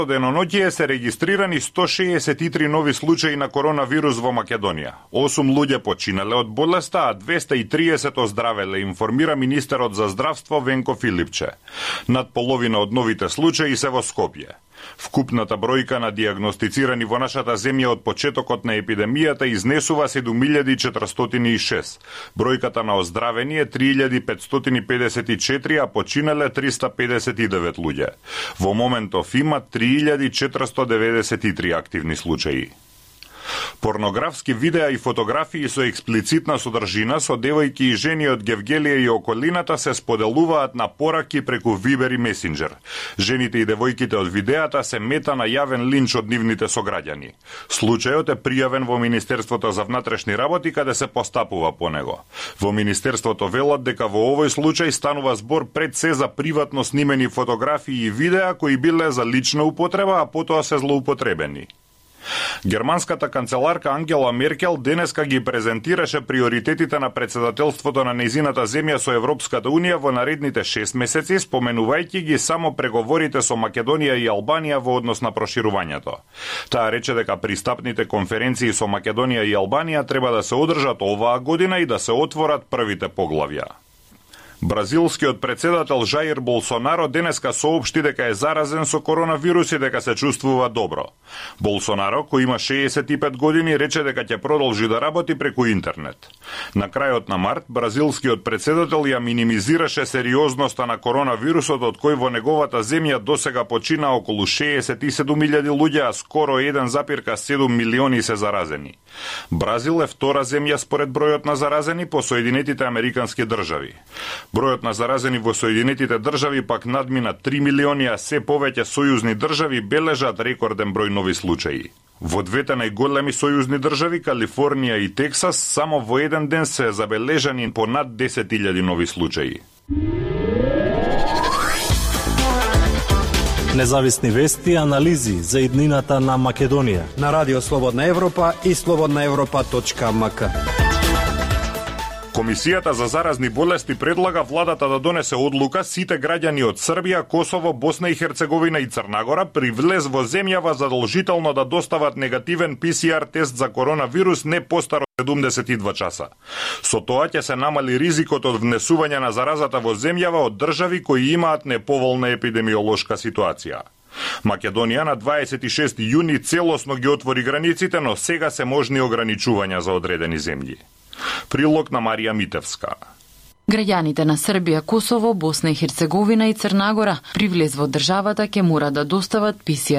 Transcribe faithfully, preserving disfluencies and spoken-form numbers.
Деноноќие се регистрирани сто шеесет и три нови случаи на коронавирус во Македонија. осум луѓе починале од болеста, а двеста и триесет оздравеле, информира министерот за здравство Венко Филипче. Над половина од новите случаи се во Скопје. Вкупната бројка на диагностицирани во нашата земја од почетокот на епидемијата изнесува седум илјади четиристотини и шест. Бројката на оздравени е три илјади петстотини педесет и четири, а починале триста педесет и девет луѓе. Во моментов има три илјади четиристотини деветдесет и три активни случаи. Порнографски видеа и фотографии со експлицитна содржина со девојки и жени од Гевгелија и околината се споделуваат на пораки преку Viber и Messenger. Жените и девојките од видеата се мета на јавен линч од нивните сограѓани. Случајот е пријавен во Министерството за внатрешни работи, каде се постапува по него. Во Министерството велат дека во овој случај станува збор пред се за приватно снимени фотографии и видеа кои биле за лична употреба, а потоа се злоупотребени. Германската канцеларка Ангела Меркел денеска ги презентираше приоритетите на председателството на нејзината земја со Европската Унија во наредните шест месеци, споменувајќи ги само преговорите со Македонија и Албанија во однос на проширувањето. Таа рече дека пристапните конференции со Македонија и Албанија треба да се одржат оваа година и да се отворат првите поглавја. Бразилскиот председател Жаир Болсонаро денеска соопшти дека е заразен со коронавирус и дека се чувствува добро. Болсонаро, кој има шеесет и пет години, рече дека ќе продолжи да работи преку интернет. На крајот на март, бразилскиот председател ја минимизираше сериозноста на коронавирусот, од кој во неговата земја досега почина околу шеесет и седум илјади луѓе, а скоро еден запирка седум милиони се заразени. Бразил е втора земја според бројот на заразени по Соединетите Американски држави. Бројот на заразени во Соединетите држави пак надмина три милиони, а се повеќе сојузни држави бележат рекорден број нови случаи. Во двете најголеми сојузни држави, Калифорнија и Тексас, само во еден ден се забележани по над десет илјади нови случаи. Независни вести и анализи за иднината на Македонија на Радио Слободна Европа и слободна европа точка ем ка. Комисијата за заразни болести предлага владата да донесе одлука сите граѓани од Србија, Косово, Босна и Херцеговина и Црна Гора при влез во земјава задолжително да достават негативен пи си ар тест за коронавирус не постар од седумдесет и два часа. Со тоа ќе се намали ризикот од внесување на заразата во земјава од држави кои имаат неповолна епидемиолошка ситуација. Македонија на дваесет и шести јуни целосно ги отвори границите, но сега се можни ограничувања за одредени земји. Прилог на Марија Митевска. Граѓаните на Србија, Косово, Босна и Херцеговина и Црна Гора при влез во државата ќе мора да достават пи си ар